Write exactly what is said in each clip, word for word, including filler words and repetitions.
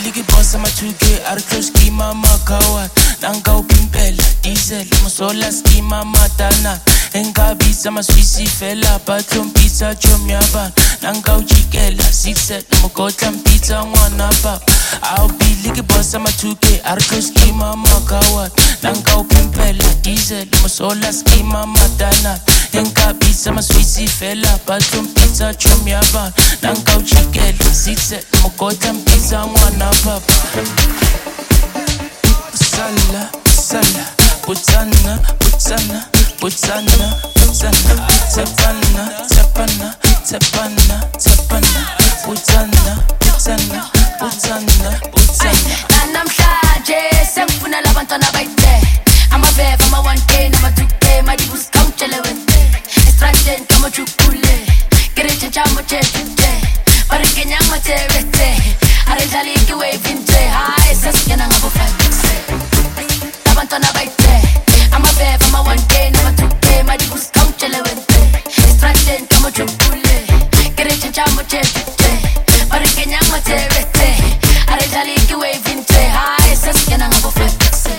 ligi boss ama two K arclo schema makawa nanga upimpela diesel musola schema matana engabisa maswisi fela bathom pizza chomyaba nanga ujikela six set mukotla pizza ngwana pa I'll be ligi boss ama two K arclo schema makawa nanga upimpela diesel musola schema matana engabisa maswisi fela bathom pizza chomyaba nanga ujikela six set mukotla pizza ngwana pa Sala, sala, putana, putana, putana, putana, tapana, tapana, tapana, tapana, putana, putana, putana, putana. Namhlanje sengifuna labantwana bayithe amaveva ama one K nama two K madibus countele wente estranden kama chukule kerecha chamo chete barikenya matevete arezaliki wavinte hai saskena ngabo five Labantwana bayithe amaveva ama one K nama two K madibus countele wente estranden kama chukule kerecha chamo chete barikenya matevete arezaliki wavinte hai saskena ngabo five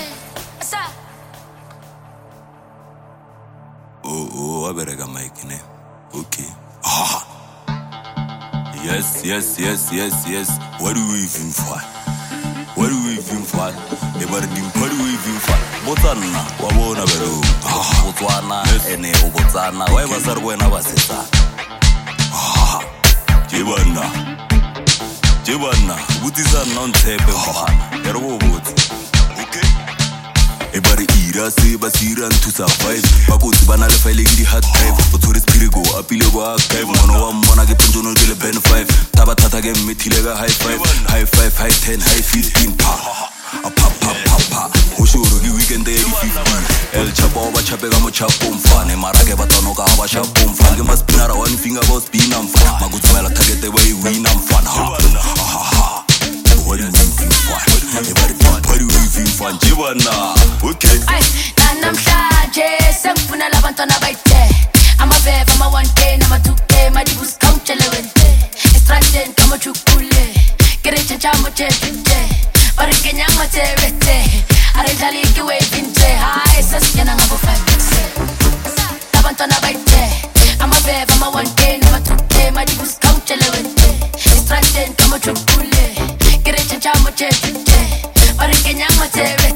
Oh, oh, I better get my mic, okay. Ah. Yes, yes, yes, yes, yes. What do we even for? What do we even for? Everybody, what do we even for? Botswana, wabona bero. Ah, Botswana, ene Botswana. Why was there when I was there? Ah, Jibana, Jibana. What is that non-tape? Ah, there was. Okay. Everybody ira se basira to survive bakotsi bana le file di hard drive o tshore spirigo apile go archive mono wa mona ke penjono ke le ben five taba thata ke mmethile ka high five high five high ten high fifteen pa a pa pa pa pa o shoro ke weekend e di fifteen el chapo ba chape ka mo chapo mfane mara ke batano ka ba chapo mfane ke maspinara one finger go spin am fa makutsi mela target e way win am fan ha ha ha what is it for everybody party we feel fun jibana okay ay namhlanje sengifuna labantwana bayithe amaveva ama one K nama two K madibus countele wente estranden kama chukule kerecha chamo chete barikenya matevete arezaliki wavinte hai saskena ngabo five labantwana bayithe amaveva ama one K nama two K madibus countele wente estranden kama chukule kerecha chamo chete barikenya matevete